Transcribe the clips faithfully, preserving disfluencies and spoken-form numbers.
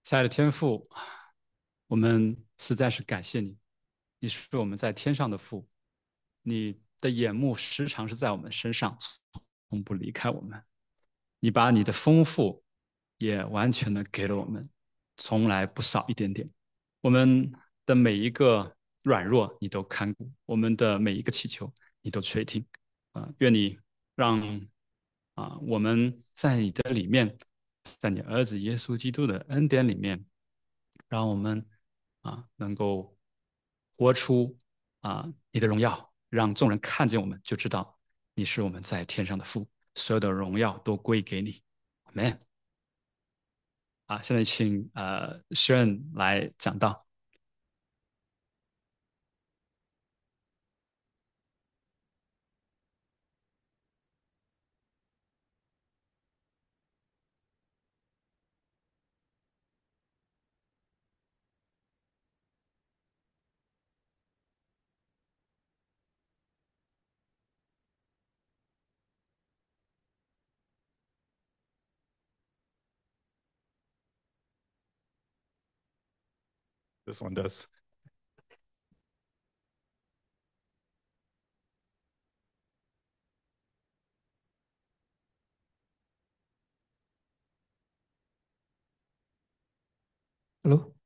亲爱的天父，我们实在是感谢你，你是我们在天上的父，你的眼目时常是在我们身上，从不离开我们。你把你的丰富也完全的给了我们，从来不少一点点。我们的每一个软弱，你都看顾；我们的每一个祈求，你都垂听。啊、愿你让啊、我们在你的里面，在你儿子耶稣基督的恩典里面，让我们啊能够活出啊你的荣耀，让众人看见我们就知道你是我们在天上的父，所有的荣耀都归给你。Amen。啊，现在请呃 Sharon 来讲道。 This one does. Hello，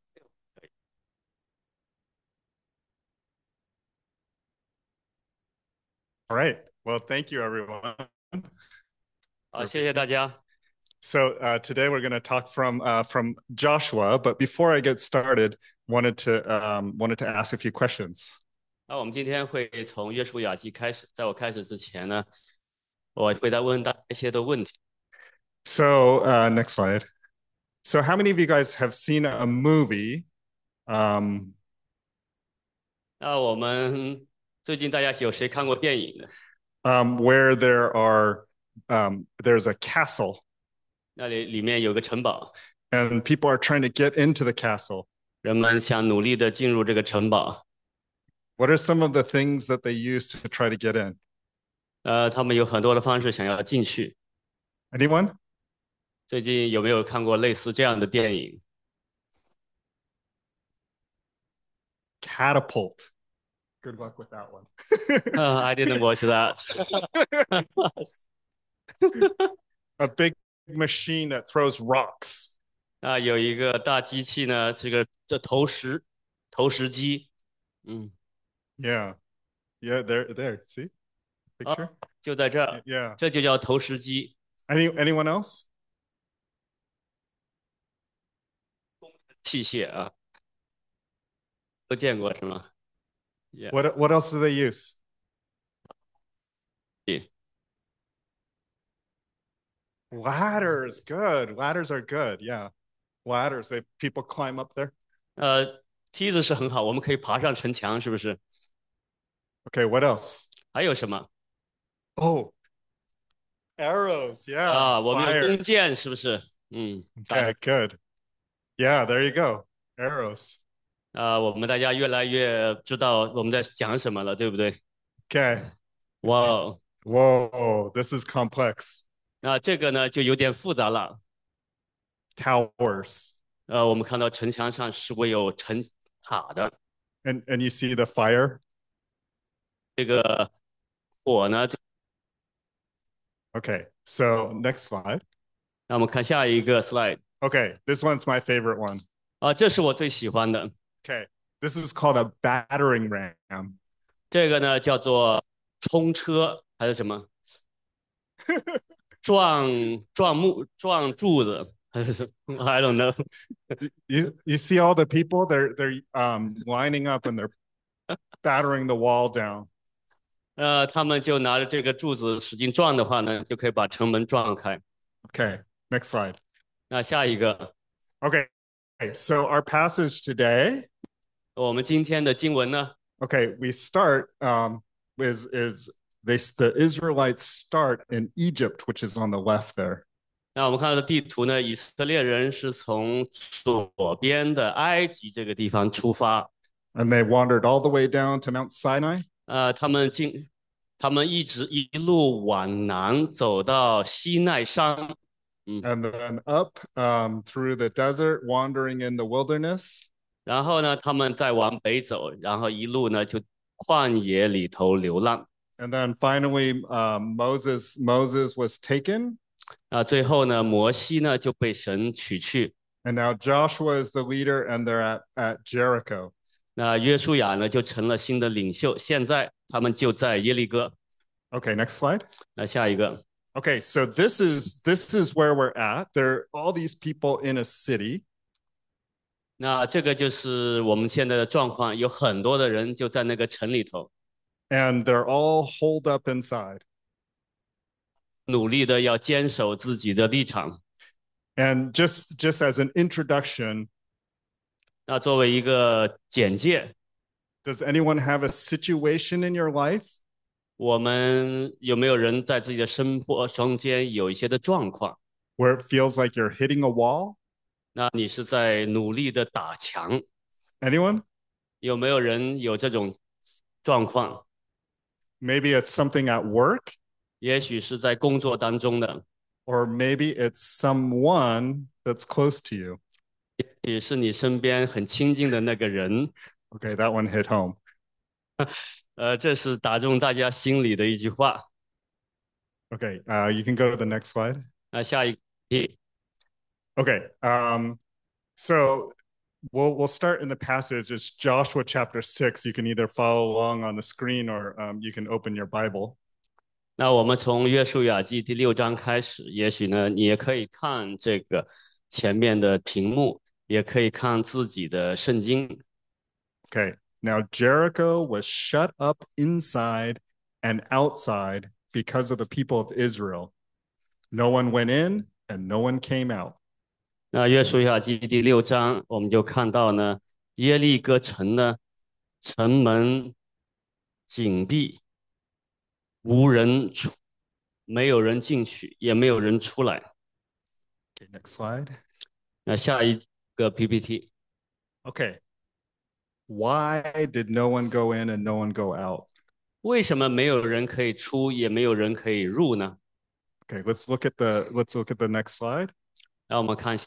All right. Well, thank you, everyone. 好，谢谢大家。 So uh, today we're going to talk from uh, from Joshua. But before I get started, wanted to um, wanted to ask a few questions. 那我们今天会从约书亚记开始，在我开始之前呢，我会再问大家一些的问题。 So uh, next slide. So how many of you guys have seen a movie? Um, 那我们最近大家有谁看过电影的？ um, where there are um, there's a castle 那里里面有个城堡， and people are trying to get into the castle. 人们想努力的进入这个城堡。 What are some of the things that they use to try to get in? 呃，他们有很多的方式想要进去。 Anyone? 最近有没有看过类似这样的电影？ Catapult. Good luck with that one. Uh, I didn't watch that. A big machine that throws rocks. 那有一个大机器呢，这个这投石投石机，嗯， Yeah. Yeah, there, there. See? 啊， Picture? 就在这儿， Yeah. 这就叫投石机。 Any anyone else? 器械啊，都见过是吗？ Yeah. What what else do they use? Ladders. Good. Ladders are good. Yeah. Ladders. They people climb up there. 呃，梯子是很好，我们可以爬上城墙，是不是？ Okay, what else? 还有什么 Oh. Arrows. Yeah. 啊？我们有 Fire. 弓箭，是不是？嗯，打 Okay, good. Yeah, there you go. Arrows. 啊，我们大家越来越知道我们在讲什么了，对不对？ Okay. 哇哦， Whoa, this is complex. 那这个呢就有点复杂了。 Towers. 呃，我们看到城墙上是会有城塔的， And and you see the fire? 这个火呢， Okay. So, next slide. 那我们看下一个 slide。 Okay, this one's my favorite one. 啊，这是我最喜欢的。 Okay. This is called a battering ram. 这个呢叫做冲车还是什么？撞撞木撞柱子还是什么？I don't know。 You you see all the people they're they're um lining up and they're battering the wall down. 呃，他们就拿着这个柱子使劲撞的话呢，就可以把城门撞开。 Okay, next slide. 那下一个， Okay. So our passage today, 我们今天的经文呢， okay, we start um is is they the Israelites start in Egypt, which is on the left there. 那我们看到的地图呢，以色列人是从左边的埃及这个地方出发， And they wandered all the way down to Mount Sinai. 呃，他们进，他们一直一路往南走到西奈山， and then up um, through the desert, wandering in the wilderness. 然后呢，他们再往北走，然后一路呢就旷野里头流浪。 And then finally, um, Moses Moses was taken. 啊，最后呢，摩西呢就被神取去。 And now Joshua is the leader, and they're at at Jericho. 那约书亚呢就成了新的领袖，现在他们就在耶利哥。 Okay, next slide. 那下一个。 Okay, so this is this is where we're at. There are all these people in a city. 那这个就是我们现在的状况，有很多的人就在那个城里头。 And they're all holed up inside. 努力的要坚守自己的立场。 And just just as an introduction, 那作为一个简介 does anyone have a situation in your life 我们有没有人在自己的生活中间有一些的状况？ where it feels like you're hitting a wall? 那你是在努力的打墙？ Anyone? 有没有人有这种状况？ Maybe it's something at work, 也许是在工作当中的， or maybe it's someone that's close to you. 也许是你身边很亲近的那个人。 Okay, that one hit home. 呃，这是打中大家心里的一句话。 Okay, uh, you can go to the next slide. 那下一题， Okay, um, so we'll we'll start in the passage. It's Joshua chapter six. You can either follow along on the screen or um, you can open your Bible. 那我们从约书亚记第六章开始，也许呢，你也可以看这个前面的屏幕，也可以看自己的圣经。 Okay, now Jericho was shut up inside and outside because of the people of Israel. No one went in and no one came out. 那约书亚记第六章，我们就看到呢，耶利哥城呢，城门紧闭，无人出，没有人进去，也没有人出来。 Okay, next slide. 那下一个 P P T， Okay. Why did no one go in and no one go out? 为什么没有人可以出，也没有人可以入呢？ Okay, let's look at the let's look at the next slide. 让我们看，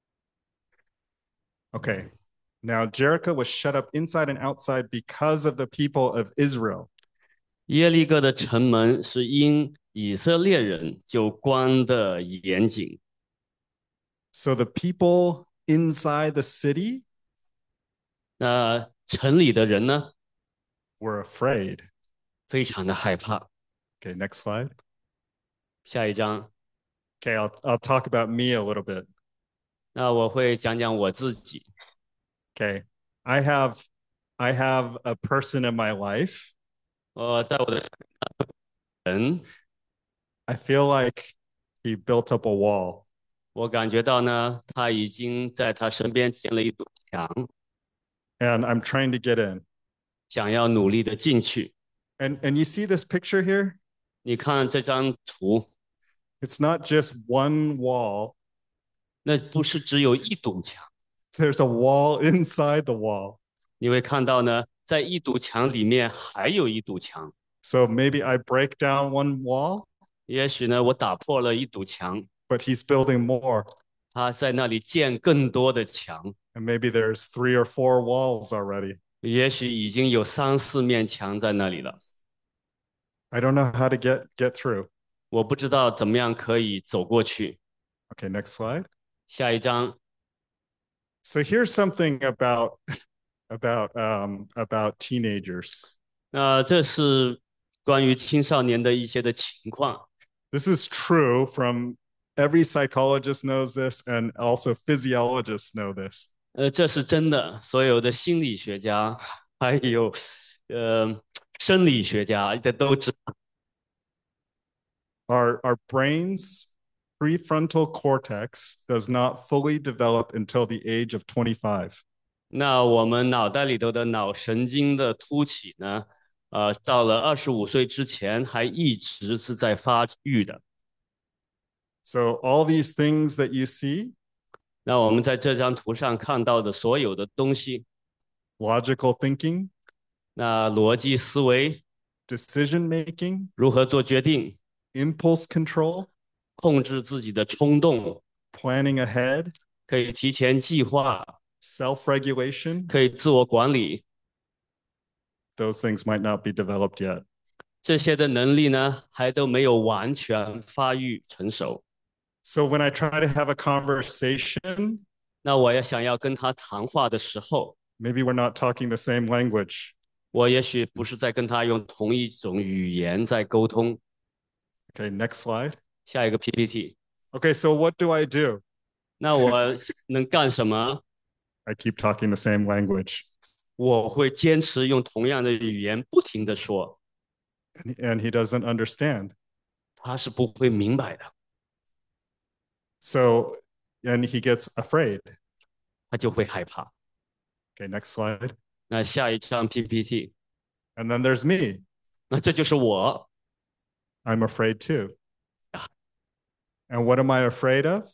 Okay. Now Jericho was shut up inside and outside because of the people of Israel. 耶利哥的城门是因以色列人就关得严谨。 So the people inside the city 那城里的人呢， were afraid. 非常的害怕。 Okay, next slide. 下一章， Okay, I'll I'll talk about me a little bit. 那我会讲讲我自己。 Okay. I have I have a person in my life. 我在我的人， I feel like he built up a wall. 我感觉到呢，他已经在他身边建了一堵墙， And I'm trying to get in. 想要努力的进去。 And and you see this picture here? 你看这张图， It's not just one wall. 那不是只有一堵墙， There's a wall inside the wall. 你会看到呢，在一堵墙里面还有一堵墙。 So maybe I break down one wall, 也许呢，我打破了一堵墙， but he's building more. 他在那里建更多的墙， And maybe there's three or four walls already. 也许已经有三四面墙在那里了。 I don't know how to get get through. 我不知道怎么样可以走过去。 Okay, next slide. 下一章， So here's something about about um about teenagers. 那这是关于青少年的一些的情况。 This is true from every psychologist knows this and also physiologists know this. 呃，这是真的，所有的心理学家还有呃生理学家这都知道。 Our our brains prefrontal cortex does not fully develop until the age of twenty-five. 那我们脑袋里头的脑神经的突起呢，呃，到了二十五岁之前还一直是在发育的。 So all these things that you see, 那我们在这张图上看到的所有的东西， logical thinking, 那逻辑思维 decision making, 如何做决定， impulse control, 控制自己的冲动， planning ahead, 可以提前计划， self-regulation, 可以自我管理， those things might not be developed yet. 这些的能力呢，还都没有完全发育成熟。 So when I try to have a conversation, 那我要想要跟他谈话的时候， maybe we're not talking the same language. 我也许不是在跟他用同一种语言在沟通。 Okay, next slide. 下一个 P P T， Okay, so what do I do? 那我能干什么？ I keep talking the same language. 我会坚持用同样的语言不停地说， And, and he doesn't understand. 他是不会明白的， So, and he gets afraid. 他就会害怕。 Okay, next slide. 那下一张 P P T， And then there's me. 那这就是我， I'm afraid too. And what am I afraid of?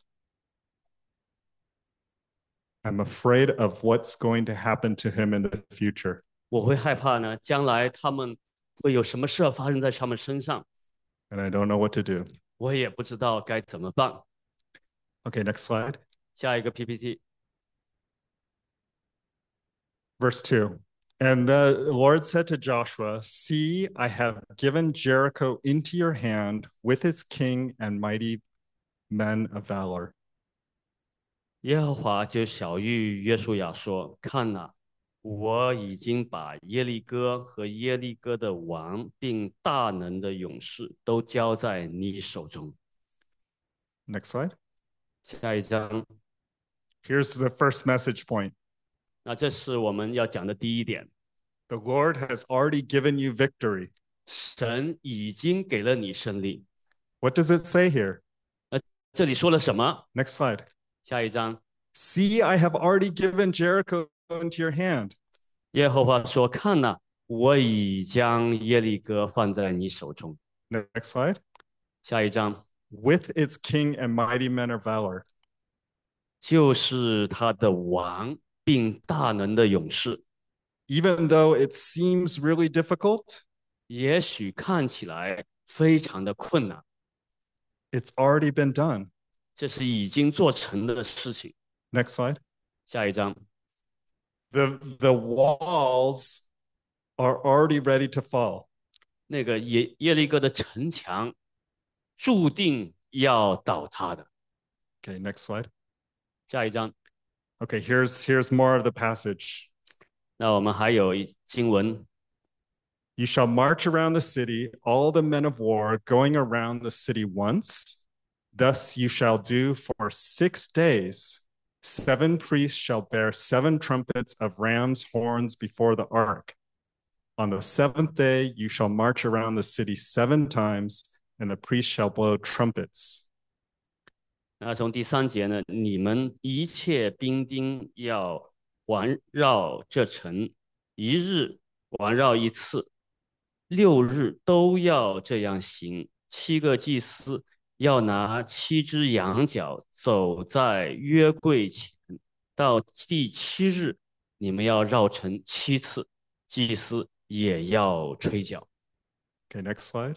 I'm afraid of what's going to happen to him in the future. 我会害怕呢，将来他们会有什么事发生在他们身上， And I don't know what to do. 我也不知道该怎么办。 Okay, next slide. 下一个 P P T， Verse two. And the Lord said to Joshua, See, I have given Jericho into your hand with its king and mighty men of valor. 耶和华就晓谕约书亚说：“看哪，我已经把耶利哥和耶利哥的王，并大能的勇士都交在你手中。” Next slide. 下一章， Here's the first message point. 那这是我们要讲的第一点。 The Lord has already given you victory. 神已经给了你胜利。 What does it say here? 这里说了什么？ Next slide. 下一章， See, I have already given Jericho into your hand. 耶和华说：“看哪，我已将耶利哥放在你手中。” Next slide. 下一章， With its king and mighty men of valor. 就是他的王，并大能的勇士。 Even though it seems really difficult, 也许看起来非常的困难， it's already been done. 这是已经做成的事情。 Next slide. 下一章， The, the walls are already ready to fall. 那个耶耶利哥的城墙注定要倒塌的。 Okay, next slide. 下一章， Okay, here's, here's more of the passage. 那我们还有一经文， You shall march around the city, all the men of war going around the city once. Thus you shall do for six days. Seven priests shall bear seven trumpets of ram's horns before the ark. On the seventh day you shall march around the city seven times, and the priests shall blow trumpets. 那从第三节呢，你们一切兵丁要环绕这城，一日环绕一次，六日都要这样行。七个祭司要拿七只羊角走在约柜前，到第七日，你们要绕城七次，祭司也要吹角。 Okay, next slide.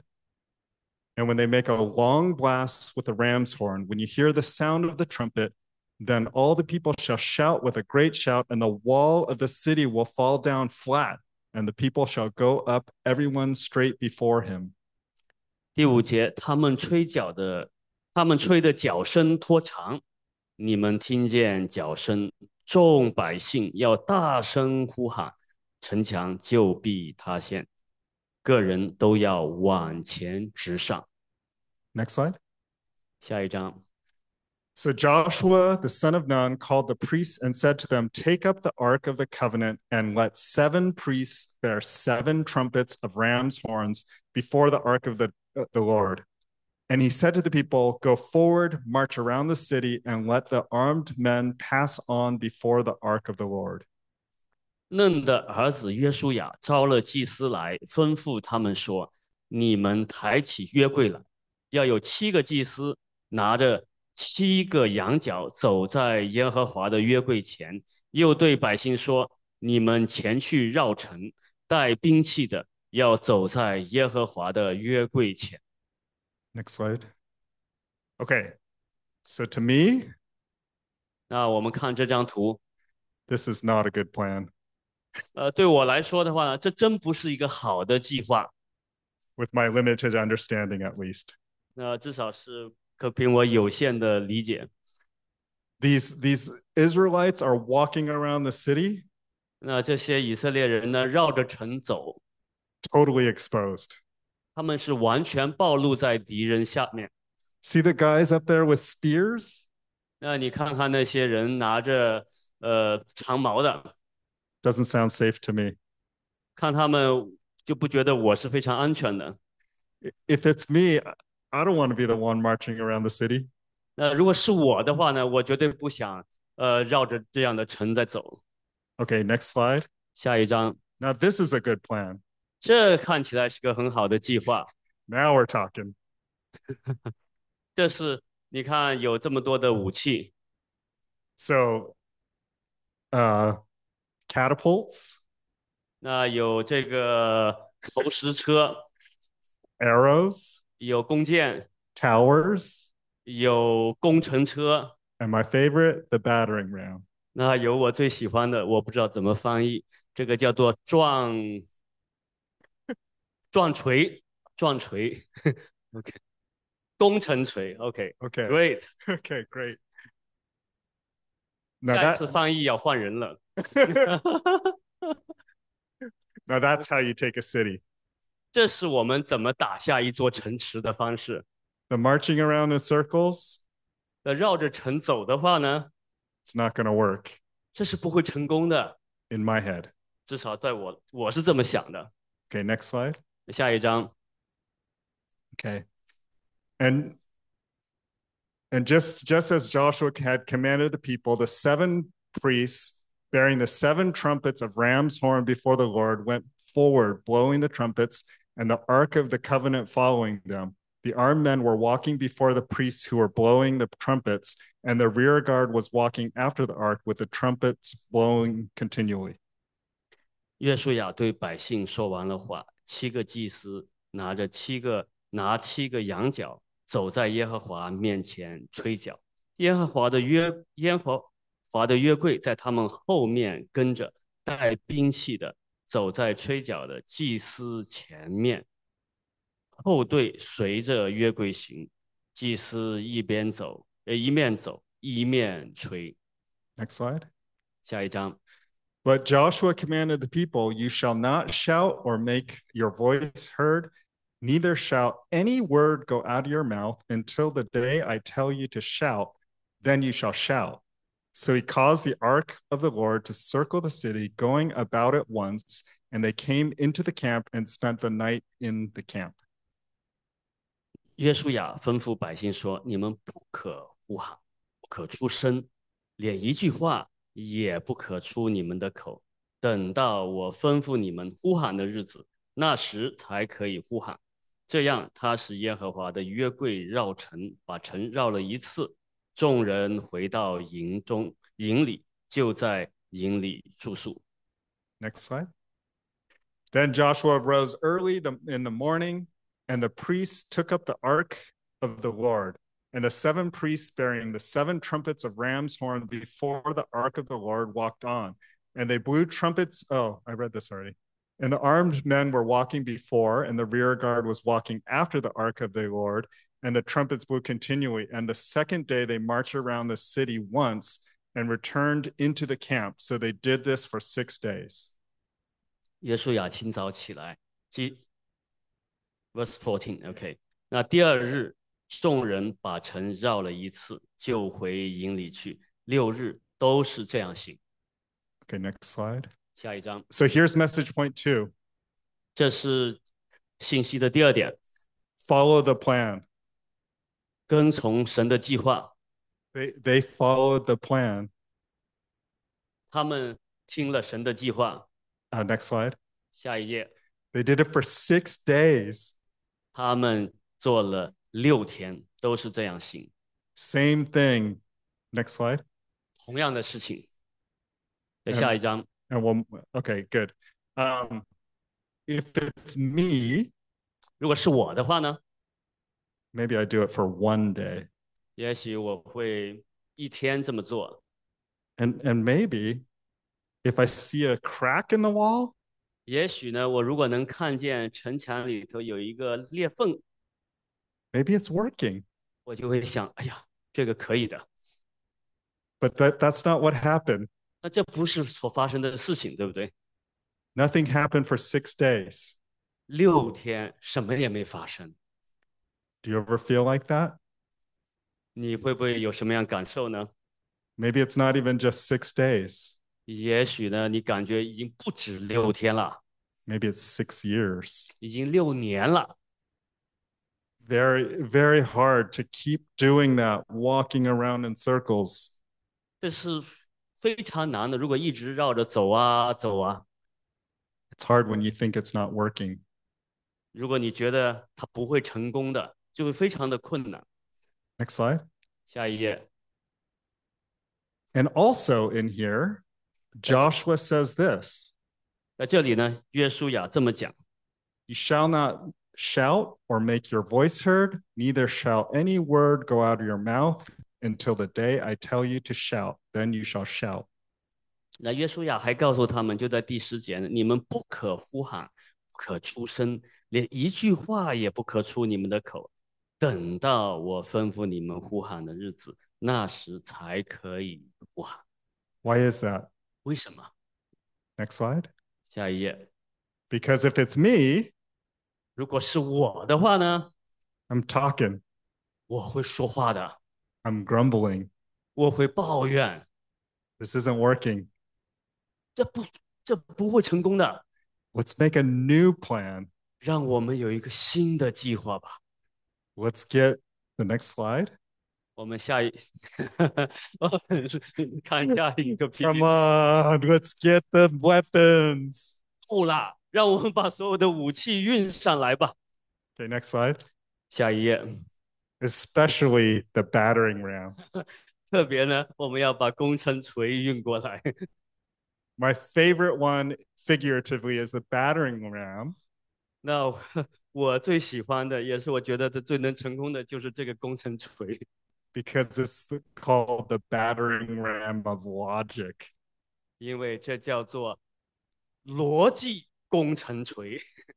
And when they make a long blast with the ram's horn, when you hear the sound of the trumpet, then all the people shall shout with a great shout, and the wall of the city will fall down flat, and the people shall go up, everyone straight before him. 第五节，他们吹角的，他们吹的角声拖长，你们听见角声，众百姓要大声呼喊，城墙就必塌陷，个人都要往前直上。 Next slide. 下一章， So Joshua, the son of Nun, called the priests and said to them, Take up the ark of the covenant and let seven priests bear seven trumpets of ram's horns before the ark of the, uh, the Lord. And he said to the people, Go forward, march around the city, and let the armed men pass on before the ark of the Lord. 嫩的儿子约书亚招了祭司来，吩咐他们说：“你们抬起约柜来，要有七个祭司拿着七个羊角走在耶和华的约柜前。”又对百姓说：“你们前去绕城，带兵器的要走在耶和华的约柜前。” Next slide. Okay, so to me, 那我们看这张图， this is not a good plan 呃，对我来说的话呢，这真不是一个好的计划。 with my limited understanding, at least. 那至少是可凭我有限的理解， These, these Israelites are walking around the city 那这些以色列人呢，绕着城走， totally exposed. 他们是完全暴露在敌人下面。 See the guys up there with spears? 那你看看那些人拿着呃长矛的， Doesn't sound safe to me. 看他们就不觉得我是非常安全的。 If it's me, I don't want to be the one marching around the city. 那如果是我的话呢，我绝对不想呃绕着这样的城在走。 Okay, next slide. 下一章， Now, this is a good plan. 这看起来是个很好的计划。 Now we're talking. 这是你看有这么多的武器， So, uh, catapults, 那有这个投石车， arrows, 有弓箭， towers, 有工程车， and my favorite, the battering ram. 那有我最喜欢的，我不知道怎么翻译，这个叫做撞撞锤，撞锤，OK， 工程锤，OK，Great，、 Okay. Okay, great. Now 下一 that 次翻译要换人了。 now that's how you take a city. 这是我们怎么打下一座城池的方式。 The marching around in circles, 那绕着城走的话呢， it's not going to work 这是不会成功的， in my head. 至少在我我是这么想的。 Okay, next slide. 下一章， Okay. And and just just as Joshua had commanded the people, the seven priests bearing the seven trumpets of ram's horn before the Lord went forward, blowing the trumpets, and the ark of the covenant following them. The armed men were walking before the priests who were blowing the trumpets, and the rear guard was walking after the ark with the trumpets blowing continually. 约书亚对百姓说完了话，七个祭司拿着七个拿七个羊角，走在耶和华面前吹角。耶和华的约耶和华的约柜在他们后面跟着，带兵器的走在吹角的祭司前面，后队随着约柜行。祭司一边走，呃，一面走一面吹。 Next slide. 下一章。 But Joshua commanded the people, you shall not shout or make your voice heard, neither shall any word go out of your mouth until the day I tell you to shout, then you shall shout. So he caused the ark of the Lord to circle the city, going about it once, and they came into the camp and spent the night in the camp. 约书亚吩咐百姓说：“你们不可呼喊，不可出声，连一句话也不可出你们的口。等到我吩咐你们呼喊的日子，那时才可以呼喊。这样，他使耶和华的约柜绕城，把城绕了一次。众人回到营中，营里就在营里住宿。” Next slide. Then Joshua rose early in the morning, and the priests took up the ark of the Lord, and the seven priests bearing the seven trumpets of ram's horn before the ark of the Lord walked on, and they blew trumpets. Oh, I read this already. And the armed men were walking before, and the rear guard was walking after the ark of the Lord, and the trumpets blew continually. And the second day they marched around the city once and returned into the camp. So they did this for six days. 约书亚清早起来，即 verse fourteen，OK，、okay. 那第二日，众人把城绕了一次，就回营里去。六日都是这样行。 Okay, next slide. 下一章。 So here's message point two. 这是信息的第二点。 Follow the plan. 跟从神的计划。 They, they followed the plan. 他们听了神的计划。 Uh, next slide. 下一页。 They did it for six days. 他们做了六天，都是这样行。 Same thing. Next slide. 同样的事情。在下一章。 And we'll, okay, good. Um, if it's me, 如果是我的话呢？ maybe I do it for one day. 也许我会一天这么做。 And, and maybe if I see a crack in the wall, 也许呢，我如果能看见城墙里头有一个裂缝， maybe it's working. 我就会想，哎呀，这个可以的。 But that, that's not what happened. 那这不是所发生的事情，对不对？ Nothing happened for six days. 六天什么也没发生， Do you ever feel like that? 你会不会有什么样感受呢？ Maybe it's not even just six days. 也许呢，你感觉已经不止六天了， Maybe it's six years. 已经六年了。 Very, very hard to keep doing that, walking around in circles. 这是非常难的，如果一直绕着走啊走啊， It's hard when you think it's not working. 如果你觉得它不会成功的，就会非常的困难。 Next slide. 下一页。 And also in here, Joshua says this: 在这里呢，约书亚这么讲： You shall not shout or make your voice heard, neither shall any word go out of your mouth until the day I tell you to shout. Then you shall shout. 那约书亚还告诉他们，就在第十节呢，你们不可呼喊，不可出声，连一句话也不可出你们的口，等到我吩咐你们呼喊的日子，那时才可以呼喊。 Why is that? 为什么？ Next slide. 下一页。 Because if it's me, 如果是我的话呢， I'm talking, 我会说话的， I'm grumbling. 我会抱怨， This isn't working. 这不这不会成功的。 Let's make a new plan. 让我们有一个新的计划吧。 Let's get the next slide. 我们下一看下一个 P P T。 Come on, let's get the weapons. 够啦，让我们把所有的武器运上来吧。 Okay, next slide. 下一页。 Especially the battering ram. 特别呢，我们要把工程锤运过来。 My favorite one, figuratively, is the battering ram 那我最喜欢的，也是我觉得最能成功的，就是这个工程锤， because it's called the battering ram of logic. 因为这叫做逻辑工程锤。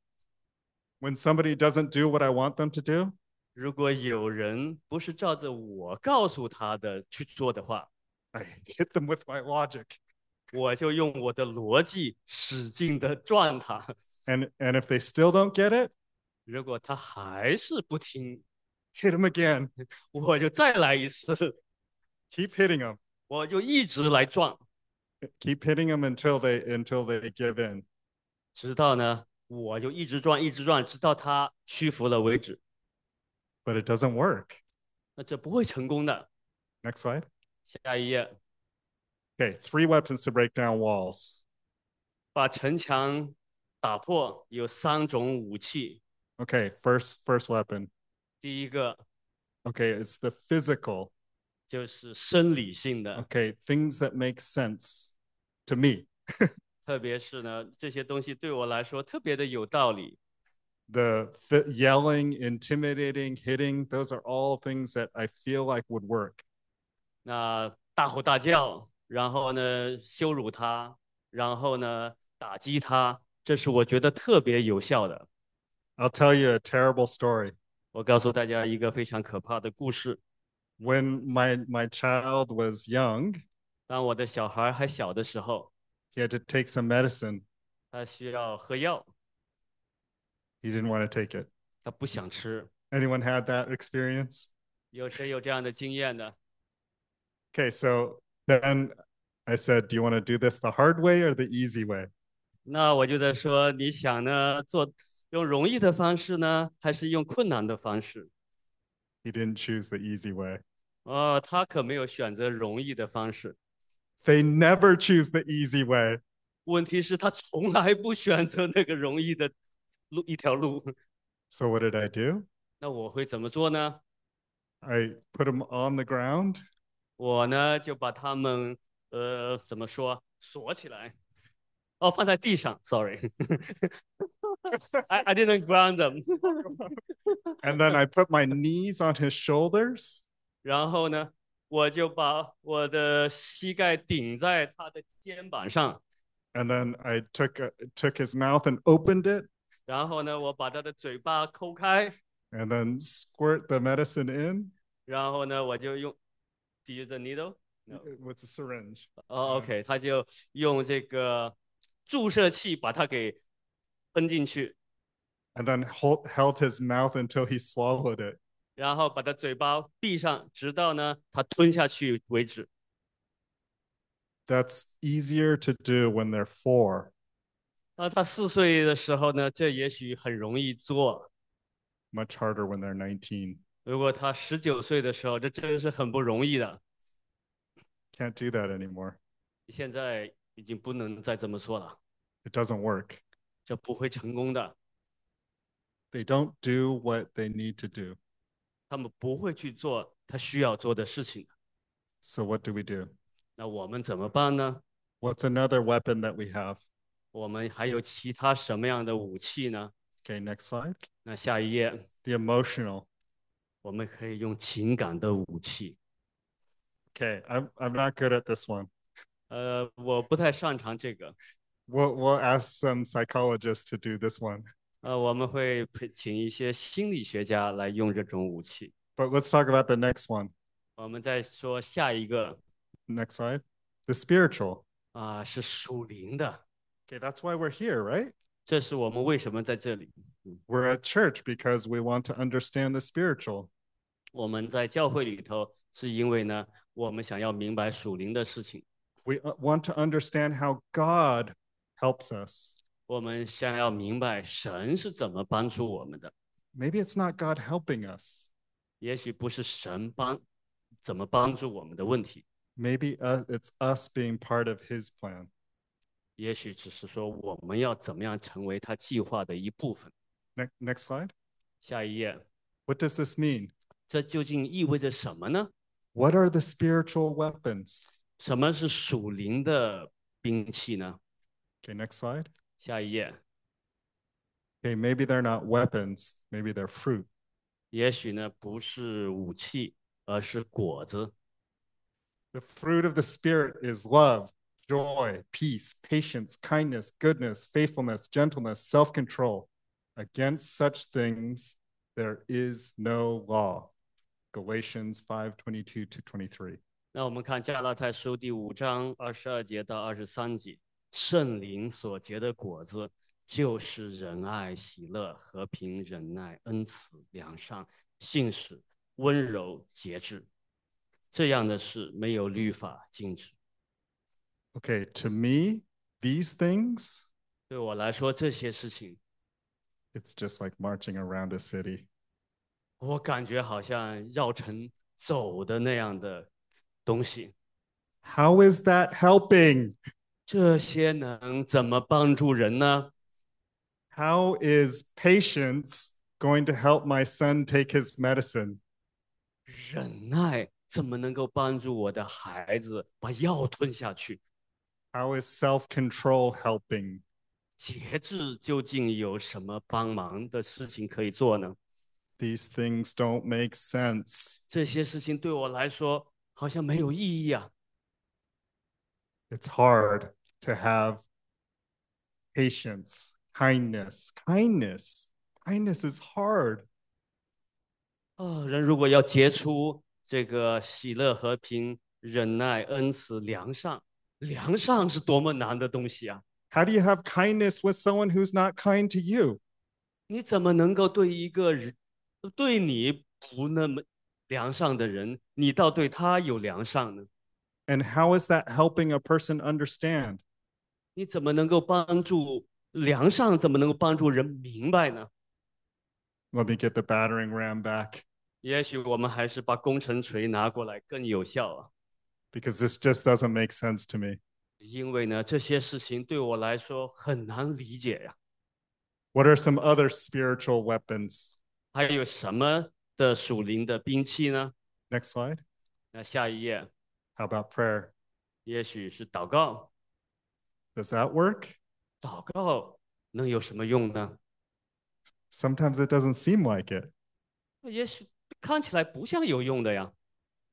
When somebody doesn't do what I want them to do, 如果有人不是照着我告诉他的去做的话， I hit them with my logic. 我就用我的逻辑使劲的转他。 And, and if they still don't get it, 如果他还是不听， hit them again. 我就再来一次， Keep hitting them. 我就一直来撞， Keep hitting them until they until they give in. 直到呢，我就一直撞，一直撞，直到他屈服了为止。 But it doesn't work. 那这不会成功的。 Next slide. 下一页。 Okay, three weapons to break down walls. 把城墙打破有三种武器。 Okay, first first weapon. 第一个 Okay, it's the physical. 就是生理性的， Okay, things that make sense to me. 特别是呢，这些东西对我来说特别的有道理。 The fi- yelling, intimidating, hitting, those are all things that I feel like would work. 那大吼大叫，然后呢羞辱他，然后呢打击他，这是我觉得特别有效的。 I'll tell you a terrible story. 我告诉大家一个非常可怕的故事。 When my my child was young, 当我的小孩还小的时候， he had to take some medicine. 他需要喝药， He didn't want to take it. 他不想吃。 Anyone had that experience? 有谁有这样的经验呢？ Okay, so then I said, do you want to do this the hard way or the easy way? 那我就在说，你想呢，做用容易的方式呢，还是用困难的方式？ He didn't choose the easy way. 哦，他可没有选择容易的方式。 They never choose the easy way. 问题是，他从来不选择那个容易的路一条路。 So what did I do? 那我会怎么做呢？ I put him on the ground 我呢就把他们呃怎么说锁起来？哦，放在地上。Sorry, I I didn't ground them. and then I put my knees on his shoulders 然后呢，我就把我的膝盖顶在他的肩膀上， And then I took a, took his mouth and opened it, 然后呢，我把他的嘴巴抠开， and then squirt the medicine in 然后呢，我就用 Do you use the needle? No. with a syringe. 哦，OK，他就用这个注射器把它给喷进去， And then hold, held his mouth until he swallowed it. 然后把他嘴巴闭上，直到呢他吞下去为止。 That's easier to do when they're four. 那他四岁的时候呢，这也许很容易做。 Much harder when they're nineteen. 如果他十九岁的时候，这真是很不容易的。 Can't do that anymore. 现在已经不能再这么做了， It doesn't work. 这不会成功的。 They don't do what they need to do. 他们不会去做他需要做的事情。 So what do we do? 那我们怎么办呢？ What's another weapon that we have? 我们还有其他什么样的武器呢？ Okay, next slide. 那下一页， The emotional. 我们可以用情感的武器。 Okay, I'm, I'm not good at this one. 呃，我不太擅长这个。 We'll, we'll ask some psychologists to do this one. 呃，我们会培请一些心理学家来用这种武器。 But let's talk about the next one. 我们再说下一个 Next slide. The spiritual. 啊、是属灵的。 Okay, that's why we're here, right? 这是我们为什么在这里。 We're at church because we want to understand the spiritual. 我们在教会里头，是因为呢，我们想要明白属灵的事情。 We uh, want to understand how God helps us. 我们想要明白神是怎么帮助我们的。 Maybe it's not God helping us. 也许不是神帮怎么帮助我们的问题， Maybe uh, it's us being part of his plan. 也许只是说我们要怎么样成为他计划的一部分。 Ne- next slide. 下一页， What does this mean? 这究竟意味着什么呢？ What are the spiritual weapons? 什么是属灵的兵器呢？ Okay, next slide. 下一页， Okay, maybe they're not weapons, maybe they're fruit. 也许呢不是武器，而是果子。 The fruit of the Spirit is love, joy, peace, patience, kindness, goodness, faithfulness, gentleness, self control. Against such things, there is no law. Galatians five twenty-two to twenty-three. 那我们看加拉太书第五章二十二节到二十三节，圣灵所结的果子，就是仁爱、喜乐、和平、忍耐、恩慈、良善、信实、温柔、节制。这样的事没有律法禁止。 Okay, to me, these things, 对我来说，这些事情， it's just like marching around a city. 我感觉好像绕城走的那样的东西。 How is that helping? 这些能怎么帮助人呢？ How is patience going to help my son take his medicine? 忍耐怎么能够帮助我的孩子把药吞下去？ How is self control helping? 节制究竟有什么帮忙的事情可以做呢？ These things don't make sense. 这些事情对我来说好像没有意义啊。 It's hard to have patience, kindness. Kindness. Kindness is hard. 啊，人如果要结出这个喜乐、和平、忍耐、恩慈、良善，良善是多么难的东西啊！ How do you have kindness with someone who's not kind to you? 你怎么能够对一个人，对你不那么良善的人，你倒对他有良善呢？ And how is that helping a person understand? 你怎么能够帮助良善？怎么能够帮助人明白呢？ Let me get the battering ram back 也许我们还是把工程锤拿过来更有效啊。 because this just doesn't make sense to me. 因为呢，这些事情对我来说很难理解呀。 What are some other spiritual weapons? 还有什么的属灵的兵器呢？ Next slide. 那下一页， How about prayer? 也许是祷告。 Does that work? 祷告能有什么用呢？ Sometimes it doesn't seem like it. 也许看起来不像有用的呀。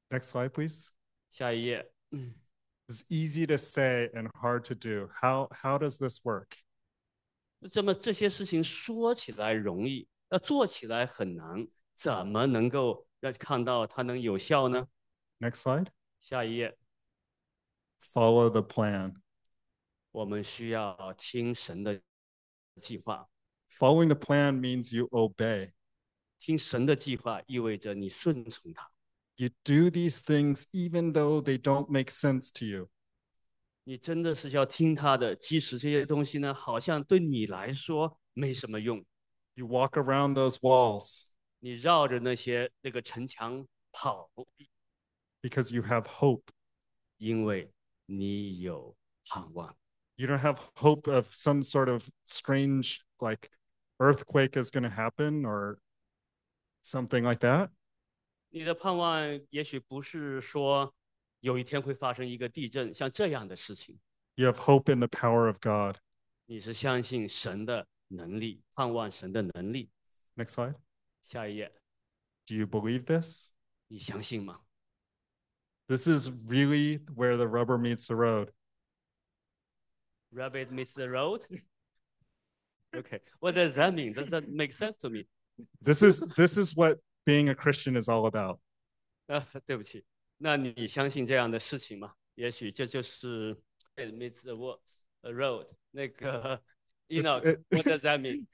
Next slide, please. 下一页。 It's easy to say and hard to do. How, how does this work? 这么这些事情说起来容易，那做起来很难，怎么能够让看到它能有效呢？ Next slide. 下一页。 Follow the plan. 我们需要听神的计划。 Following the plan means you obey. 听神的计划意味着你顺从他， You do these things even though they don't make sense to you. 你真的是要听他的，即使这些东西呢，好像对你来说没什么用。 You walk around those walls 你绕着那些那个城墙跑， because you have hope. 因为你有盼望。 You don't have hope of some sort of strange, like, earthquake is going to happen or something like that. 你的盼望也许不是说有一天会发生一个地震，像这样的事情。 You have hope in the power of God. 你是相信神的能力，盼望神的能力。 Next slide. 下一页， Do you believe this? 你相信吗？ This is really where the rubber meets the road. Rabbit meets the road. Okay, what does that mean? Does that make sense to me? This is this is what being a Christian is all about. 啊，对不起，那你相信这样的事情吗？也许这就是 it meets the wo- the road。那个 you know It's- it- what does that mean?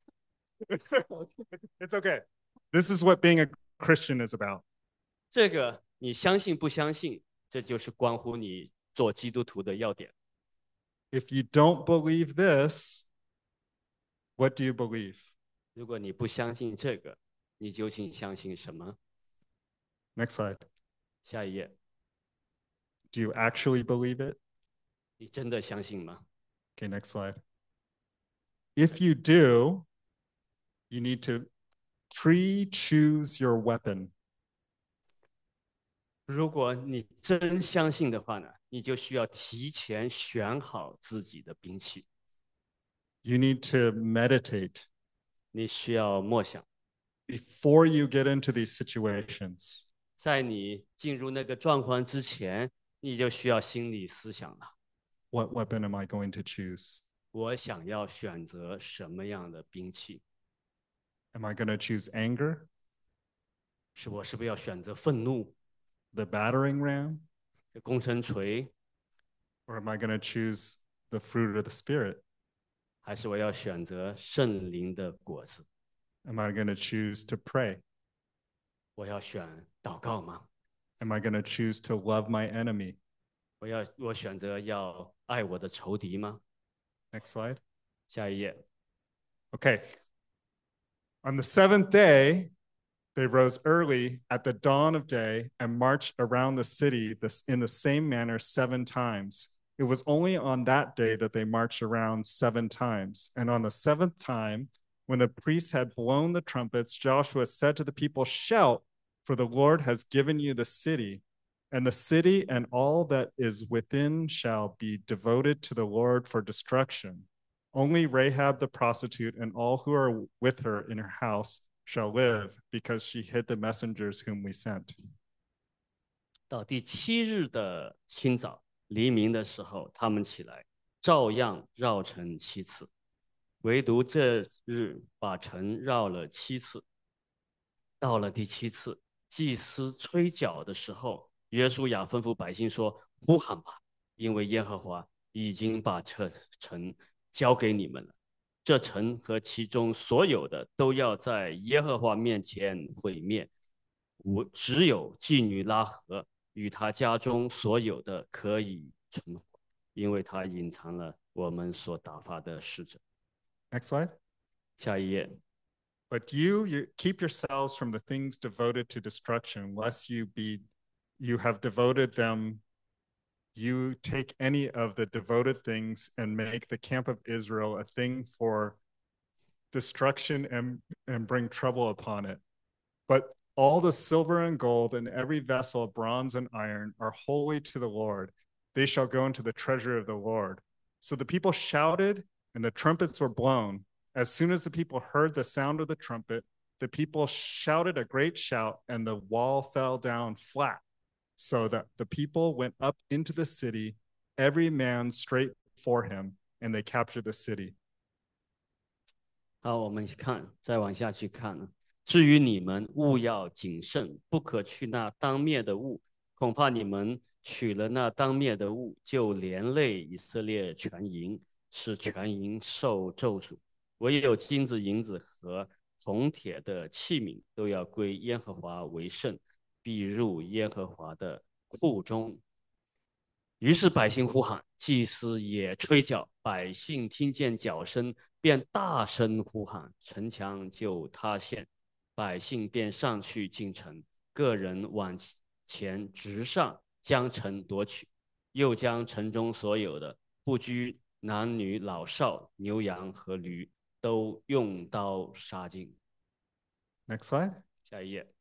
It's okay. This is what being a Christian is about. 这个你相信不相信，这就是关乎你做基督徒的要点。 If you don't believe this, what do you believe? 如果你不相信这个，你究竟相信什么？ Next slide. 下一页， Do you actually believe it? 你真的相信吗？ Okay, next slide. If you do, you need to pre-choose your weapon. 如果你真相信的话呢，你就需要提前选好自己的兵器， You need to meditate 你需要默想， before you get into these situations. 在你进入那个状况之前，你就需要心理思想了。 What weapon am I going to choose? 我想要选择什么样的兵器？ Am I going to choose anger, 是我是不是要选择愤怒、 the battering ram, 攻城锤， or am I going to choose the fruit of the Spirit? 还是我要选择圣灵的果子？ Am I going to choose to pray? 我要选祷告吗？ Am I going to choose to love my enemy? 我要我选择要爱我的仇敌吗？ Next slide. 下一页， Okay. On the seventh day, they rose early at the dawn of day and marched around the city this, in the same manner seven times. It was only on that day that they marched around seven times. And on the seventh time, when the priests had blown the trumpets, Joshua said to the people, "Shout, for the Lord has given you the city. And the city and all that is within shall be devoted to the Lord for destruction. Only Rahab the prostitute and all who are with her in her house shall live, because she hid the messengers whom we sent." 到第七日的清早，黎明的时候，他们起来，照样绕城七次，唯独这日把城绕了七次。到了第七次，祭司吹角的时候，约书亚吩咐百姓说：“呼喊吧，因为耶和华已经把这城交给你们了。这城和其中所有的都要在耶和华面前毁灭，我只有妓女拉合与他家中所有的可以存活，因为他隐藏了我们所打发的使者。” Next slide. 下一页。 But you, you keep yourselves from the things devoted to destruction, lest you be, you have devoted them. You take any of the devoted things and make the camp of Israel a thing for destruction and, and bring trouble upon it. But all the silver and gold and every vessel of bronze and iron are holy to the Lord. They shall go into the treasury of the Lord. So the people shouted, and the trumpets were blown. As soon as the people heard the sound of the trumpet, the people shouted a great shout, and the wall fell down flat So that the people went up into the city, every man straight for him, and they captured the city. 好，我们看，再往下去看呢。至于你们，务要谨慎，不可去那当灭的物，恐怕你们取了那当灭的物，就连累以色列全营，使全营受咒诅。唯有金子、银子和铜铁的器皿都要归耶和华为圣，必入耶和华的库中。于是百姓呼喊，祭司也吹角，百姓听见角声，便大声呼喊，城墙就塌陷，百姓便上去进城，个人往前直上，将城夺取，又将城中所有的不拘男女老少、牛羊和驴，都用刀杀尽。 Next slide. 下一页。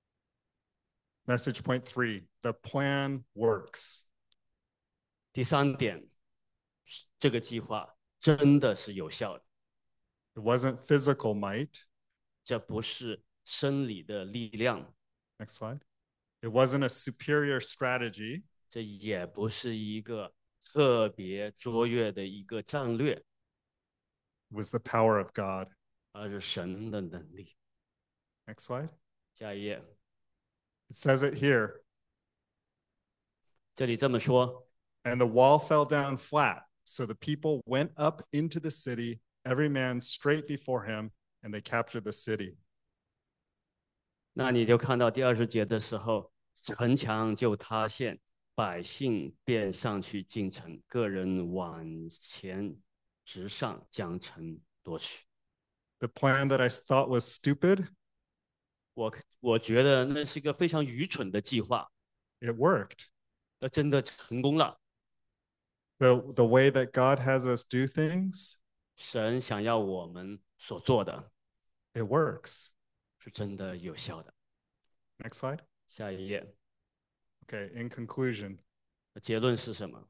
Message point three, the plan works. 第三点，这个计划真的是有效的。 It wasn't physical might. 这不是生理的力量。 Next slide. It wasn't a superior strategy. 这也不是一个特别卓越的一个战略。 It was the power of God. 而是神的能力。 Next slide. 下一页。 It says it here. 这里这么说。 And the wall fell down flat, so the people went up into the city, every man straight before him, and they captured the city. 那你就看到第二十节的时候，城墙就塌陷，百姓便上去进城，个人往前直上，将城夺取。 The plan that I thought was stupid, 我我觉得那是一个非常愚蠢的计划。 it worked. 那真的成功了。 The, the way that God has us do things, 神想要我们所做的， it works. 是真的有效的。 Next slide. 下一页。 Okay, in conclusion, 结论是什么？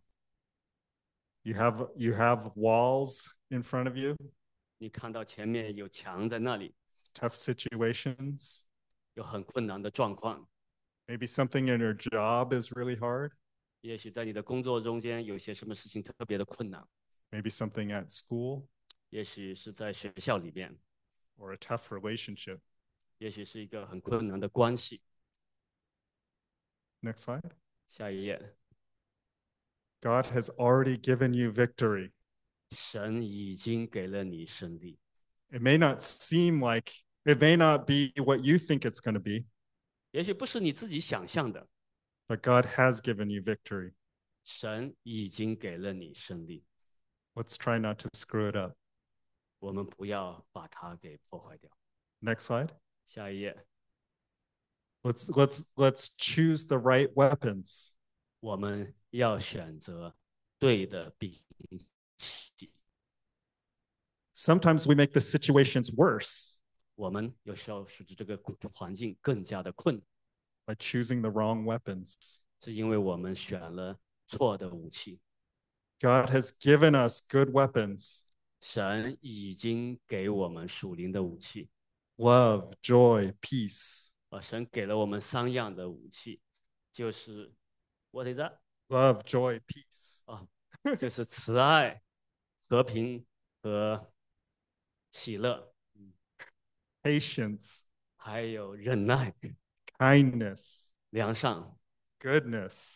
you have, you have walls in front of you, 你看到前面有墙在那里， tough situations. 有很困难的状况。 Maybe something in your job is really hard. 也许在你的工作中间有些什么事情特别的困难， Maybe something at school 也许是在学校里面， or a tough relationship. 也许是一个很困难的关系。 Next slide. 下一页。 God has already given you victory. 神已经给了你胜利， It may not seem like, it may not be what you think it's going to be, 也许不是你自己想象的， but God has given you victory. 神已经给了你胜利。 Let's try not to screw it up. 我们不要把它给破坏掉。 Next slide. 下一页。 Let's let's let's choose the right weapons. 我们要选择对的兵器。 Sometimes we make the situations worse 我们有时候使这个环境更加的困难， by choosing the wrong weapons. 是因为我们选了错的武器。 God has given us good weapons. 神已经给我们属灵的武器， Love, joy, peace. 呃，神给了我们三样的武器，就是 what is that？ Love, joy, peace. 啊，就是慈爱、和平和喜乐， Patience, 还有忍耐、 kindness, 良善、 goodness,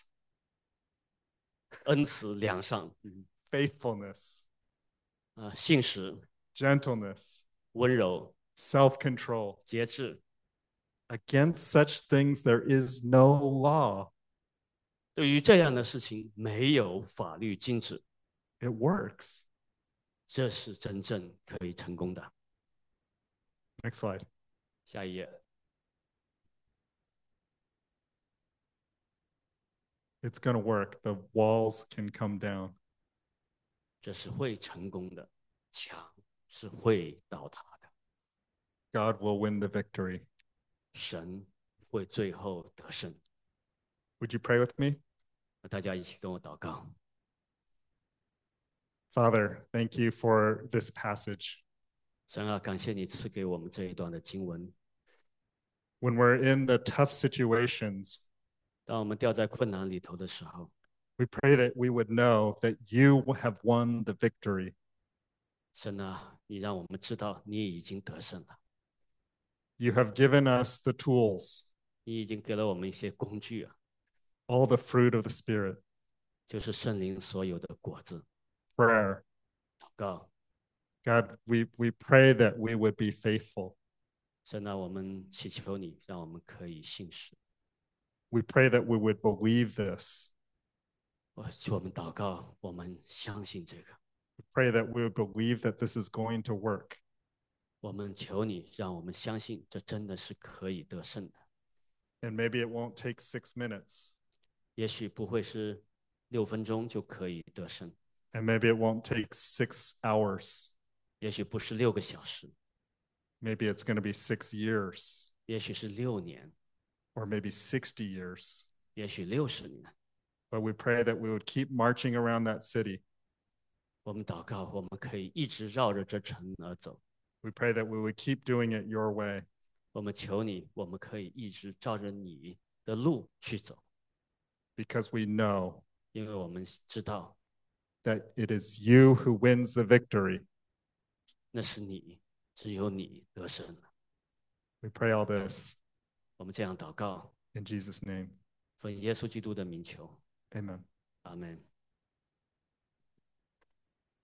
恩慈、良善，嗯， faithfulness, 呃，信实、 gentleness, 温柔、 self-control. 节制。 Against such things there is no law. 对于这样的事情，没有法律禁止， It works. 这是真正可以成功的。 Next slide. 下一页。 It's going to work. The walls can come down. 这是会成功的，墙是会倒塌的， God will win the victory. 神会最后得胜。 Would you pray with me? 那大家一起跟我祷告。 Father, thank you for this passage. 神啊，感谢你赐给我们这一段的经文。 When we're in the tough situations, 当我们掉在困难里头的时候， we pray that we would know that you have won the victory. 神啊，你让我们知道你已经得胜了， You have given us the tools, 你已经给了我们一些工具啊， all the fruit of the Spirit, 就是圣灵所有的果子。 prayer. 祷告， God, we, we pray that we would be faithful. 神啊，我们祈求你，让我们可以信实。 We pray that we would believe this. 我我们祷告，我们相信这个。 We pray that we would believe that this is going to work. 我们求你，让我们相信这真的是可以得胜的。 And maybe it won't take six minutes. 也许不会是六分钟就可以得胜， And maybe it won't take six hours. 也许不是六个小时， Maybe it's going to be six years 也许是六年， or maybe sixty years. 也许六十年。 But we pray that we would keep marching around that city. 我们祷告，我们可以一直绕着这城而走。 We pray that we would keep doing it your way. 我们求你，我们可以一直照着你的路去走， Because we know 因为我们知道 that it is you who wins the victory. 那是你，只有你得胜了。 We pray all this 我们这样祷告， in Jesus' name. 奉耶稣基督的名求， Amen. 阿门。